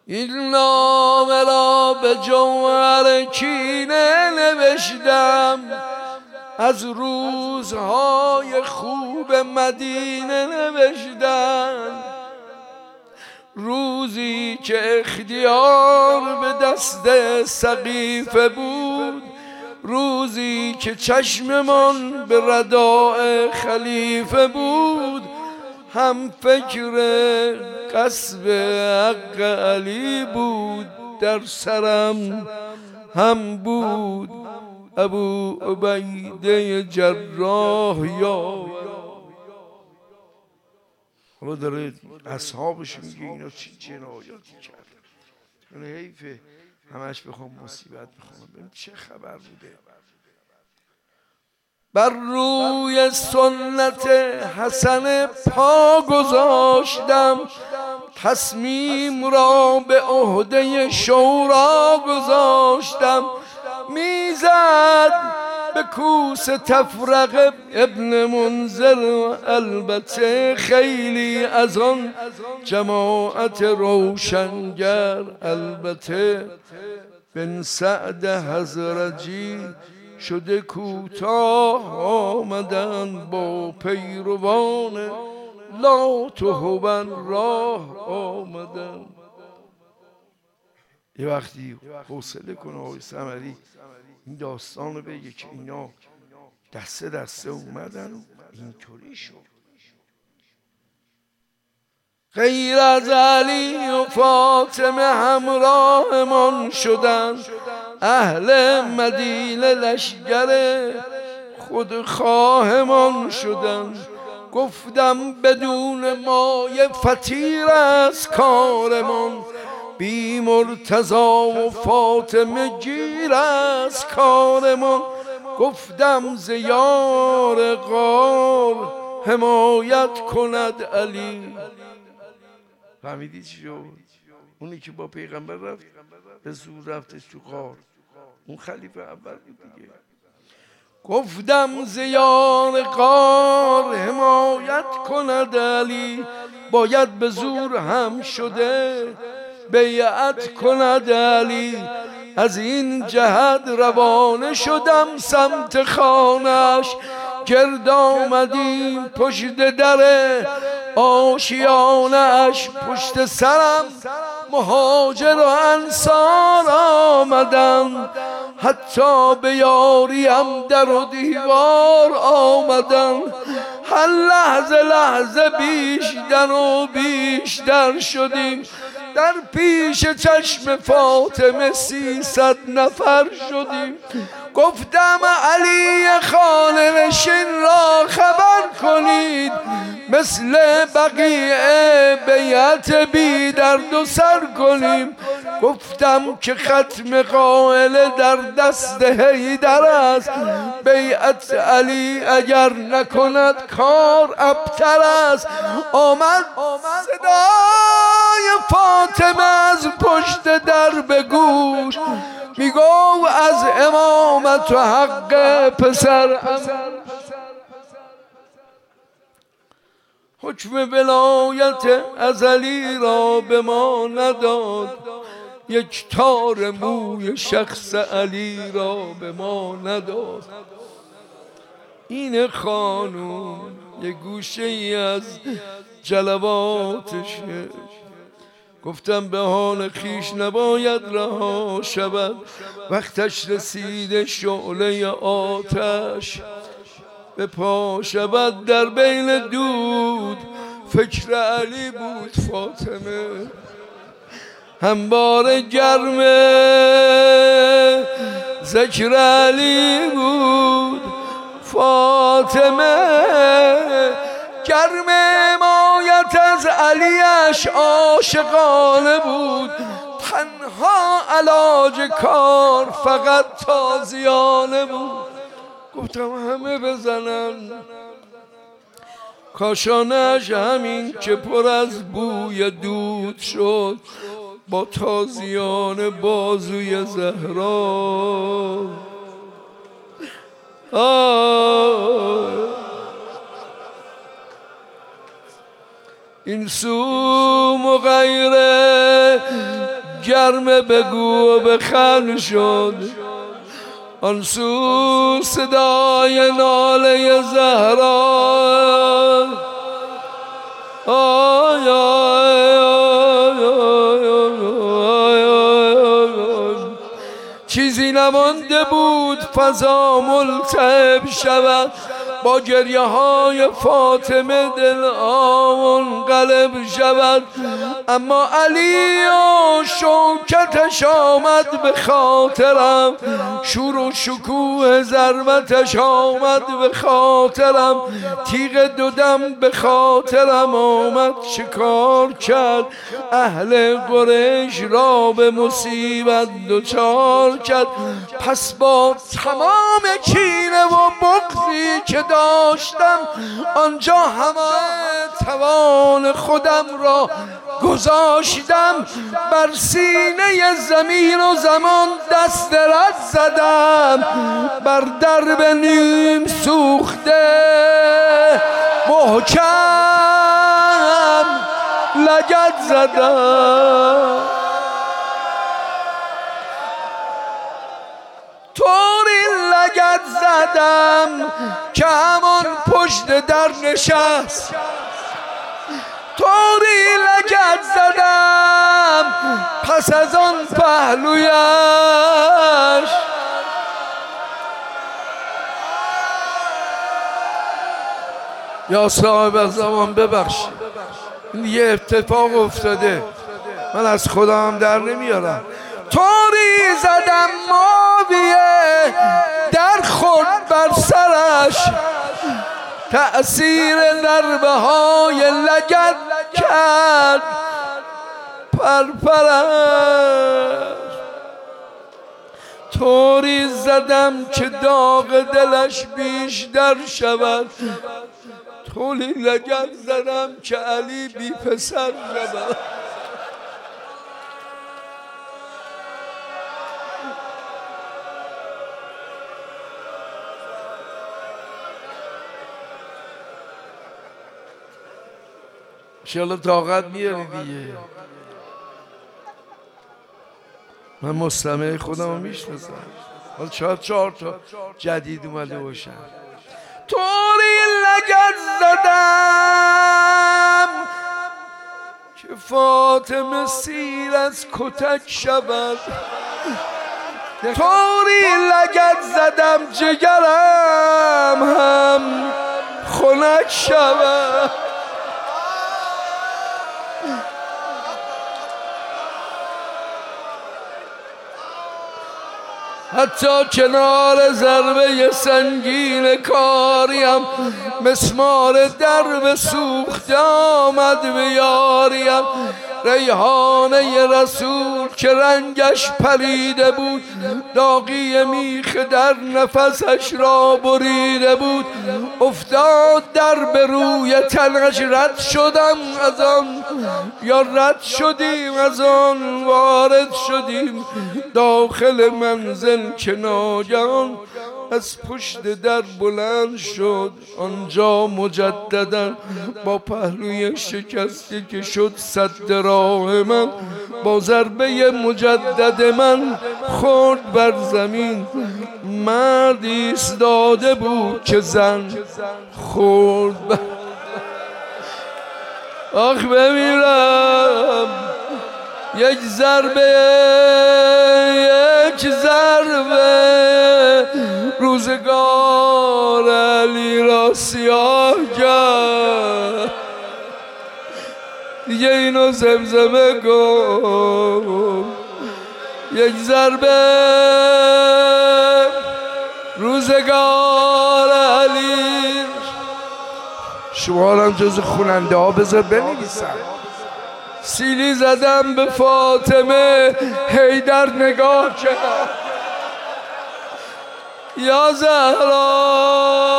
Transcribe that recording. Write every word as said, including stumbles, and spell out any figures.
این نامه را به جوهر کینه نوشتم، از روزهای خوب مدینه نوشتم. روزی که اختیار به دست سقیفه بود، روزی که چشممان به رداء خلیفه بود، هم فکر قصب حق علی بود در سرم، هم بود ابو عبیده جراح یا حالا داره اصحابش میگه اینا چی جنایاتی کردن. یعنی حیفه همش بخوام مصیبت بخوام ببین چه خبر بوده. بر روی سنت حسن پا گذاشتم، تصمیم را به عهده شورا گذاشتم. میزد به کوس تفرق ابن منذر و البته خیلی از آن جماعت روشنگر، البته بن سعد حضرجی شده کوتاه آمدن با پیروان لا تهبن راه آمدن. یه وقتی حوصله کنه آقای ثمری این داستان رو بگه که اینا دسته دسته اومدن و اینطوری شد. غیر از علی و فاطمه همراهمان شدن، اهل مدینه لشگر خودخواهمان شدن. گفتم بدون مایه فطیر از کارمان، بی مرتضا و فاطمه گیر از کارمان. گفتم ز یار غار حمایت کند علی. فهمیدی چی شد؟ اونی که با پیغمبر رفت به زور رفتش تو غار، اون خلیفه اول بود دیگه. گفتم ز یار غار حمایت کند علی، باید به زور هم شده بیعت کند علی. از این جهت روانه شدم سمت خانش، گرد آمدیم پشت در آشیانش. پشت سرم مهاجر و انصار آمدن، حتی به یاریم در و دیوار آمدن. هر لحظه لحظه بیشتر و بیشتر شدیم، در پیش چشم فاطمه سیصد نفر شدیم. گفتم علی خانه نشین را خبر کنید، مثل بقیه بیعت بی درد و سر کنیم. گفتم که ختم قائله در دست حیدر است، بیعت علی اگر نکند کار ابتر است. آمد صدای فاطمه از پشت در به گوش، میگو از امامت و حق پسر حکم ولایت ازلی را به ما نداد، یک تار موی شخص علی را به ما نداد. این خانوم یک گوشه ای از جلواتشه. گفتم به حال خیش نباید رها شود، وقتش رسیده شعله آتش به پا شود. در بین دود فکر علی بود فاطمه، همواره گرمه ذکر علی بود فاطمه. گرم حمایت از علیش عاشقانه بود، تنها علاج کار فقط تازیانه بود. گفتم همه بزنن کاشانش، همین که پر از بوی دود شد با تازیان بازوی زهرا. آه این سو مغیره گرم بگو و بخند شد. آن سو صدای ناله زهرا آی آی آی آی آی. چیزی نمانده بود فضا ملتهب شود با گریه های فاطمه، دل منقلب شود. اما علی و شوکتش آمد به خاطرم، شور و شکوه ضربتش آمد به خاطرم، تیغ دودم به خاطرم آمد. چه کار کرد اهل قریش را به مصیبت دچار کرد. پس با تمام کینه و بغضی که داشتم آنجا همه توان خودم را گذاشتم، بر سینه زمین و زمان دست رد زدم، بر درب نیم سوخته محکم لگد زدم. طوری لگد زدم که همان پشت در نشست، طوری لگد زدم پس از آن پهلویش. یا صاحب زمان ببخشید، یه اتفاق افتاده من از خودم در نمیارم. طوری زدم ماویه در خورد بر سرش، تأثیر ضربه های لگد کرد پرپرش. طوری زدم که داغ دلش بیشتر شود، طوری لگد زدم که علی بی پسر شود. انشاءالله طاقت میاری دیگه. من مستمع خودم رو میشناسم، حالا چهار چهار تا جدید اومده باشن. طوری لگد زدم که فاطمه سیر از کتک شود، طوری لگد زدم جگرم هم خنک شود. حتی کنار ضربه سنگین کاریم مسمار درب سوخته آمد به یاریم. ریحانه رسول که رنگش پریده بود، داغی میخ در نفسش را بریده بود، افتاد در به روی تنش. رد شدم از آن یا رد شدیم از آن، وارد شدیم داخل منزل که ناگهان از پشت در بلند شد. آنجا مجددا با پهلوی شکسته که شد صد راه من، با ضربه مجدد من خورد بر زمین. مرد ایستاده بود که زن خورد بر آخ بمیرم. یک ضربه یک ضربه روزگار علی را سیاه کرد. دیگه اینو زمزمه کن. یک ضربه روزگار علی. شما هم جز خوننده ها بذار بنویسم. سیلی زدم به فاطمه، حیدر نگاه کرد. یا زهرا